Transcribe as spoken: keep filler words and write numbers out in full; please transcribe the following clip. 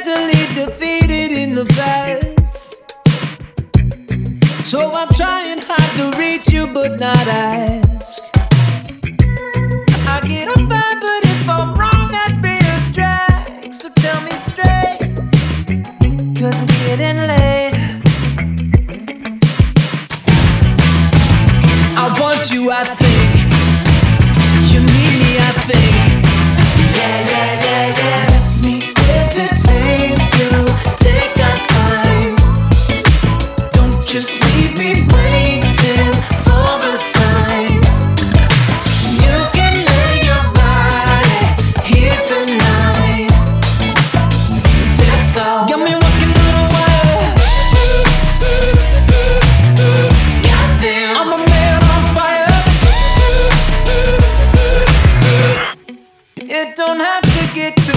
mentally defeated in the past. So I'm trying hard to reach you but not ask. I get a vibe, but if I'm wrong I'd be a drag. So tell me straight, cause it's getting late. I want you, I think. You need me, I think. Yeah, yeah, yeah, yeah. Let me entertain you. Take our time. Don't just leave me waiting for a sign. You can lay your body here tonight. Tiptoe. Got me walking on a wire. Goddamn, I'm a man on fire. It don't have to get too